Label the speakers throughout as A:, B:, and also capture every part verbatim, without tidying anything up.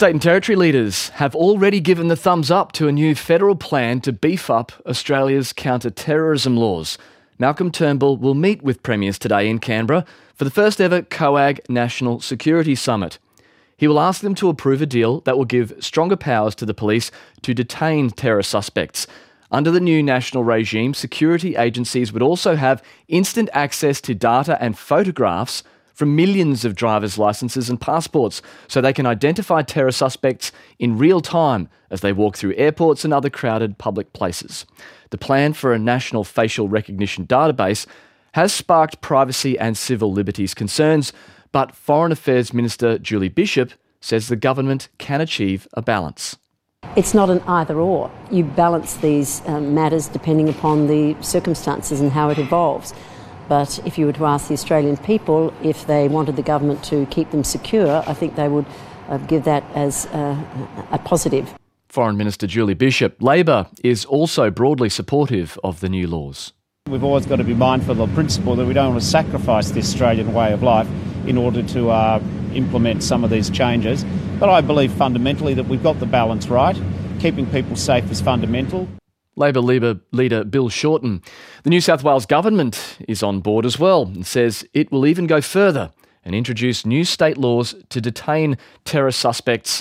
A: State and Territory leaders have already given the thumbs up to a new federal plan to beef up Australia's counter-terrorism laws. Malcolm Turnbull will meet with premiers today in Canberra for the first ever COAG National Security Summit. He will ask them to approve a deal that will give stronger powers to the police to detain terror suspects. Under the new national regime, security agencies would also have instant access to data and photographs from millions of driver's licences and passports, so they can identify terror suspects in real time as they walk through airports and other crowded public places. The plan for a national facial recognition database has sparked privacy and civil liberties concerns, but Foreign Affairs Minister Julie Bishop says the government can achieve a balance.
B: It's not an either or. You balance these um, matters depending upon the circumstances and how it evolves. But if you were to ask the Australian people if they wanted the government to keep them secure, I think they would uh, give that as uh, a positive.
A: Foreign Minister Julie Bishop. Labor is also broadly supportive of the new laws.
C: We've always got to be mindful of the principle that we don't want to sacrifice the Australian way of life in order to uh, implement some of these changes. But I believe fundamentally that we've got the balance right. Keeping people safe is fundamental.
A: Labor leader, leader Bill Shorten. The New South Wales government is on board as well and says it will even go further and introduce new state laws to detain terror suspects.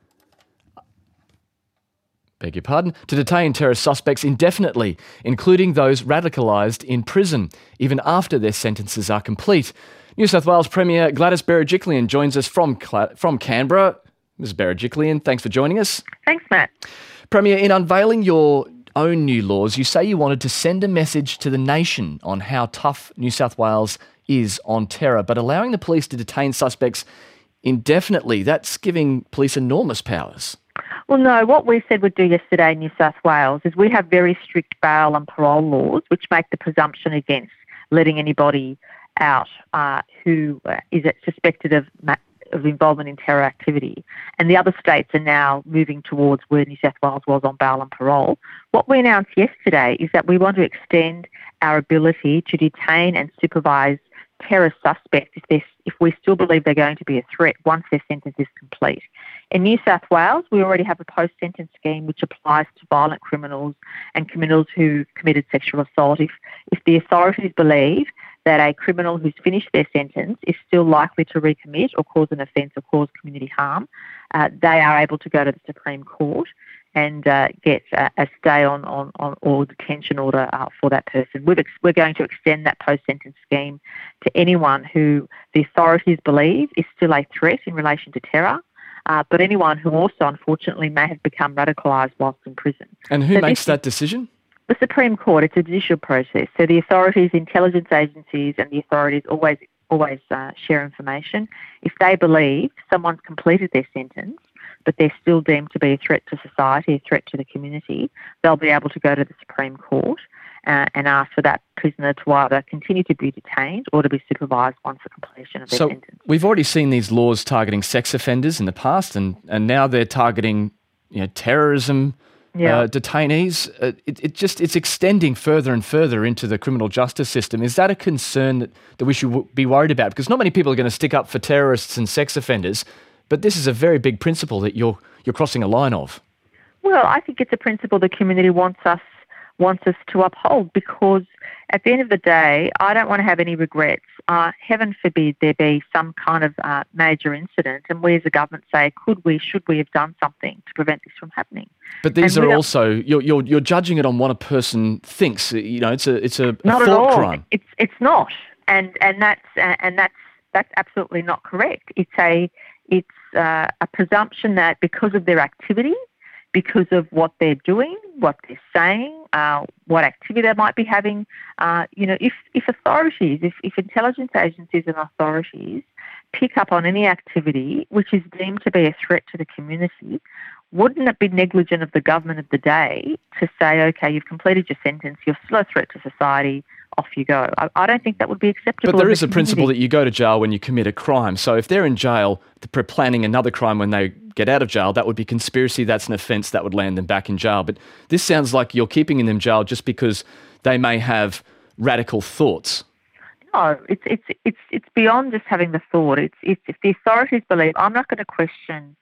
A: Beg your pardon? To detain terror suspects indefinitely, including those radicalised in prison, even after their sentences are complete. New South Wales Premier Gladys Berejiklian joins us from from Canberra. Miz Berejiklian, thanks for joining us.
D: Thanks, Matt.
A: Premier, in unveiling your own new laws, you say you wanted to send a message to the nation on how tough New South Wales is on terror, but allowing the police to detain suspects indefinitely, that's giving police enormous powers.
D: Well, no, what we said we'd do yesterday in New South Wales is we have very strict bail and parole laws which make the presumption against letting anybody out uh, who is suspected of of involvement in terror activity. And the other states are now moving towards where New South Wales was on bail and parole. What we announced yesterday is that we want to extend our ability to detain and supervise terror suspects if, they, if we still believe they're going to be a threat once their sentence is complete. In New South Wales, we already have a post-sentence scheme which applies to violent criminals and criminals who committed sexual assault. If, if the authorities believe that a criminal who's finished their sentence is still likely to recommit or cause an offence or cause community harm, uh, they are able to go to the Supreme Court and uh, get a, a stay on, on, on or detention order uh, for that person. We've ex- we're going to extend that post-sentence scheme to anyone who the authorities believe is still a threat in relation to terror, uh, but anyone who also, unfortunately, may have become radicalised whilst in prison.
A: And who
D: so
A: makes
D: this,
A: that decision?
D: The Supreme Court. It's a judicial process. So the authorities, intelligence agencies and the authorities always always uh, share information. If they believe someone's completed their sentence, but they're still deemed to be a threat to society, a threat to the community, they'll be able to go to the Supreme Court uh, and ask for that prisoner to either continue to be detained or to be supervised once the completion of their
A: so
D: sentence.
A: We've already seen these laws targeting sex offenders in the past, and, and now they're targeting, you know, terrorism
D: Yeah.
A: uh, detainees. Uh, it, it just it's extending further and further into the criminal justice system. Is that a concern that, that we should w- be worried about? Because not many people are going to stick up for terrorists and sex offenders, but this is a very big principle that you're you're crossing a line of.
D: Well, I think it's a principle the community wants us wants us to uphold, because at the end of the day, I don't want to have any regrets. Uh, heaven forbid there be some kind of uh, major incident, and we as a government say, could we, should we have done something to prevent this from happening?
A: But these
D: And
A: are
D: we
A: also you're, you're you're judging it on what a person thinks. You know, it's a it's a, a
D: Not at
A: thought
D: all.
A: crime.
D: It's it's not, and and that's uh, and that's that's absolutely not correct. It's a it's uh, a presumption that because of their activity, because of what they're doing, what they're saying, uh, what activity they might be having, uh, you know, if if authorities, if if intelligence agencies and authorities pick up on any activity which is deemed to be a threat to the community, wouldn't it be negligent of the government of the day to say, okay, you've completed your sentence, you're still a threat to society, off you go? I, I don't think that would be acceptable.
A: But there
D: in
A: is
D: the
A: a principle
D: community.
A: that you go to jail when you commit a crime. So if they're in jail, they're planning another crime when they get out of jail, that would be conspiracy, that's an offence, that would land them back in jail. But this sounds like you're keeping them in jail just because they may have radical thoughts.
D: No, it's it's it's it's beyond just having the thought. It's it's if the authorities believe, I'm not going to question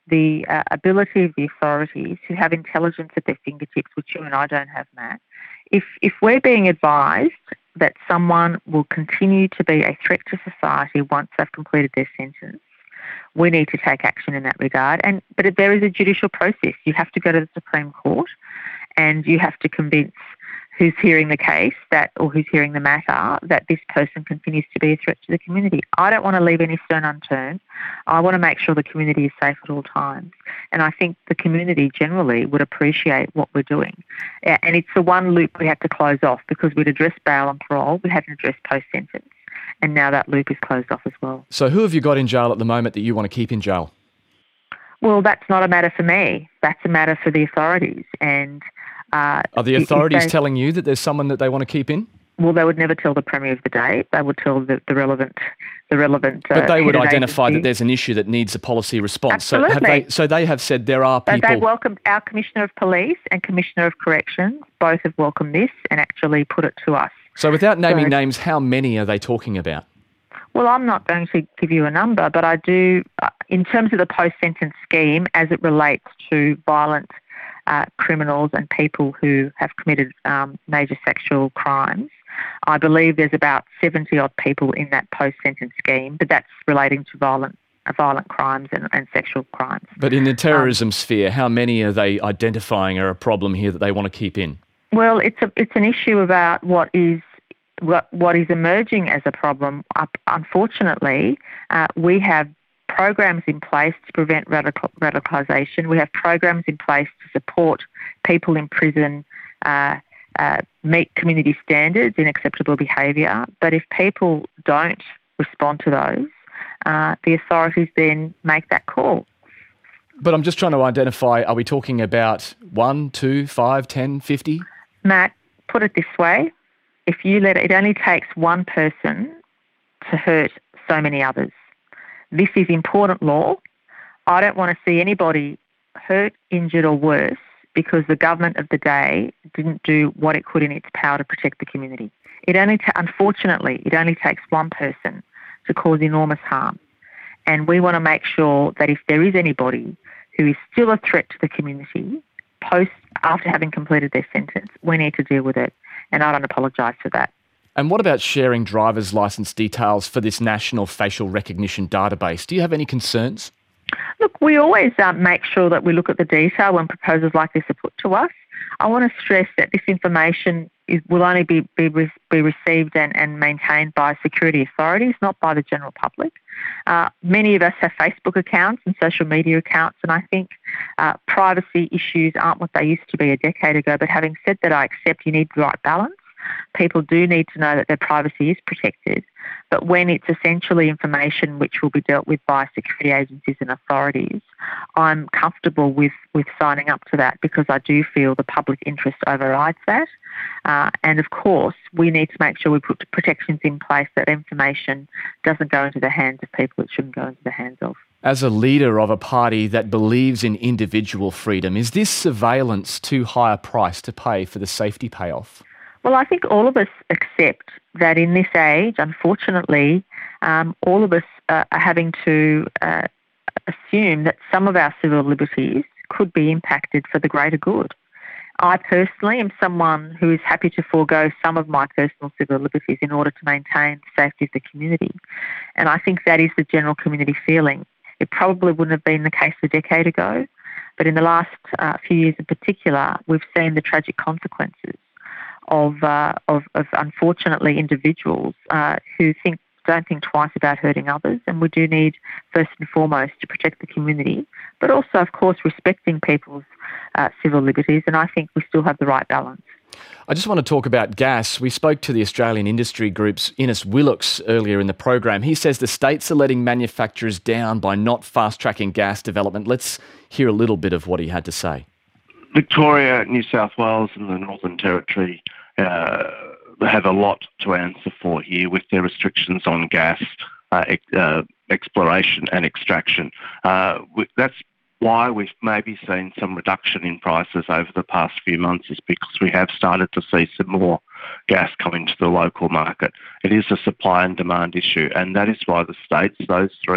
D: the uh, ability of the authorities who have intelligence at their fingertips, which you and I don't have, Matt. If, if we're being advised that someone will continue to be a threat to society once they've completed their sentence, we need to take action in that regard. And but there is a judicial process. You have to go to the Supreme Court and you have to convince who's hearing the case that, or who's hearing the matter, that this person continues to be a threat to the community. I don't want to leave any stone unturned. I want to make sure the community is safe at all times. And I think the community generally would appreciate what we're doing. And it's the one loop we had to close off, because we'd addressed bail and parole, we hadn't addressed post-sentence. And now that loop is closed off as well.
A: So who have you got in jail at the moment that you want to keep in jail?
D: Well, that's not a matter for me. That's a matter for the authorities. And uh,
A: are the authorities
D: they,
A: telling you that there's someone that they want to keep in?
D: Well, they would never tell the Premier of the day. They would tell the, the relevant, the relevant. Uh,
A: but they would identify
D: agency.
A: that there's an issue that needs a policy response.
D: Absolutely.
A: So, have they, so they have said there are people.
D: But they've welcomed our Commissioner of Police and Commissioner of Corrections. Both have welcomed this and actually put it to us.
A: So, without naming
D: so,
A: names, how many are they talking about?
D: Well, I'm not going to give you a number, but I do, uh, in terms of the post-sentence scheme, as it relates to violent uh, criminals and people who have committed um, major sexual crimes, I believe there's about seventy odd people in that post-sentence scheme, but that's relating to violent uh, violent crimes and, and sexual crimes.
A: But in the terrorism um, sphere, how many are they identifying are a problem here that they want to keep in?
D: Well, it's a, it's an issue about what is what what is emerging as a problem. Uh, unfortunately, uh, we have programs in place to prevent radical, radicalisation. We have programs in place to support people in prison uh, uh, meet community standards in acceptable behaviour. But if people don't respond to those, uh, the authorities then make that call.
A: But I'm just trying to identify, are we talking about one, two, five, ten, fifty?
D: Matt, put it this way. If you let it, it only takes one person to hurt so many others. This is important law. I don't want to see anybody hurt, injured or worse because the government of the day didn't do what it could in its power to protect the community. It only, ta- unfortunately, it only takes one person to cause enormous harm. And we want to make sure that if there is anybody who is still a threat to the community post after having completed their sentence, we need to deal with it. And I don't apologise for that.
A: And what about sharing driver's licence details for this national facial recognition database? Do you have any concerns?
D: Look, we always um, make sure that we look at the detail when proposals like this are put to us. I want to stress that this information is, will only be, be, be received and, and maintained by security authorities, not by the general public. Uh, many of us have Facebook accounts and social media accounts, and I think uh, privacy issues aren't what they used to be a decade ago. But having said that, I accept you need the right balance. People do need to know that their privacy is protected. But when it's essentially information which will be dealt with by security agencies and authorities, I'm comfortable with, with signing up to that because I do feel the public interest overrides that. Uh, and of course, we need to make sure we put protections in place that information doesn't go into the hands of people it shouldn't go into the hands of.
A: As a leader of a party that believes in individual freedom, is this surveillance too high a price to pay for the safety payoff?
D: Well, I think all of us accept that in this age, unfortunately, um, all of us uh, are having to uh, assume that some of our civil liberties could be impacted for the greater good. I personally am someone who is happy to forego some of my personal civil liberties in order to maintain the safety of the community. And I think that is the general community feeling. It probably wouldn't have been the case a decade ago, but in the last uh, few years in particular, we've seen the tragic consequences of, uh, of, of unfortunately individuals uh, who think don't think twice about hurting others, and we do need first and foremost to protect the community, but also of course respecting people's uh, civil liberties, and I think we still have the right balance.
A: I just want to talk about gas. We spoke to the Australian Industry Group's Innes Willocks earlier in the program. He says the states are letting manufacturers down by not fast-tracking gas development. Let's hear a little bit of what he had to say.
E: Victoria, New South Wales and the Northern Territory uh, have a lot to answer for here with their restrictions on gas uh, ex- uh, exploration and extraction. Uh, that's why we've maybe seen some reduction in prices over the past few months, is because we have started to see some more gas come into the local market. It is a supply and demand issue, and that is why the states, those three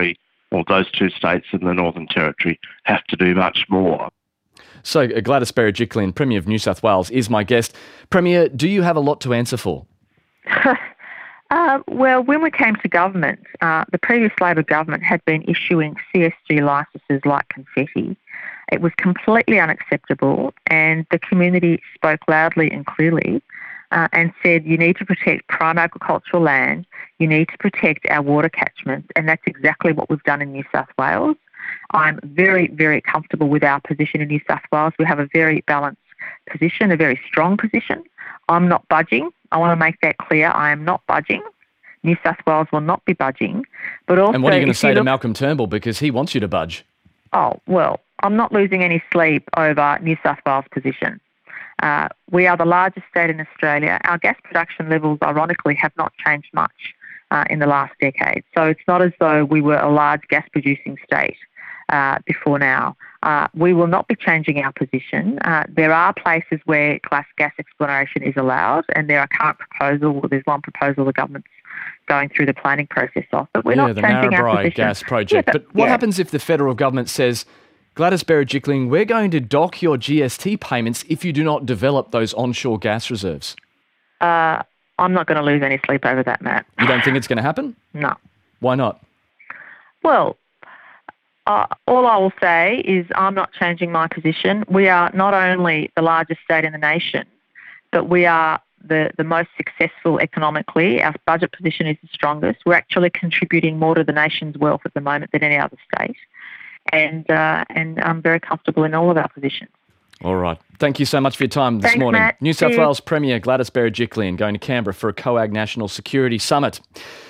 E: or those two states in the Northern Territory have to do much more.
A: So uh, Gladys Berejiklian, Premier of New South Wales, is my guest. Premier, do you have a lot to answer for?
D: Uh, well, when we came to government, uh, the previous Labor government had been issuing C S G licences like confetti. It was completely unacceptable, and the community spoke loudly and clearly uh, and said, you need to protect prime agricultural land, you need to protect our water catchments, and that's exactly what we've done in New South Wales. I'm very, very comfortable with our position in New South Wales. We have a very balanced position, a very strong position. I'm not budging. I want to make that clear. I am not budging. New South Wales will not be budging. But also,
A: and what are you going to say
D: look,
A: to Malcolm Turnbull, because he wants you to budge?
D: Oh, well, I'm not losing any sleep over New South Wales' position. Uh, we are the largest state in Australia. Our gas production levels, ironically, have not changed much uh, in the last decade. So it's not as though we were a large gas-producing state uh, before now. Uh, we will not be changing our position. Uh, there are places where gas, gas exploration is allowed, and there are current proposals. There's one proposal the government's going through the planning process of, but we're
A: yeah,
D: not
A: the
D: changing our
A: Narrabri
D: position.
A: gas project.
D: Yeah,
A: but,
D: but
A: what
D: yeah.
A: happens if the federal government says, Gladys Berejiklian, we're going to dock your G S T payments if you do not develop those onshore gas reserves?
D: Uh, I'm not going to lose any sleep over that, Matt.
A: You don't think it's going to happen?
D: No.
A: Why not?
D: Well, uh, all I will say is I'm not changing my position. We are not only the largest state in the nation, but we are the, the most successful economically. Our budget position is the strongest. We're actually contributing more to the nation's wealth at the moment than any other state. And, uh, and I'm very comfortable in all of our positions.
A: All right. Thank you so much for your time this
D: Thanks,
A: morning.
D: Matt.
A: New South
D: See you.
A: Wales Premier Gladys Berejiklian going to Canberra for a COAG National Security Summit.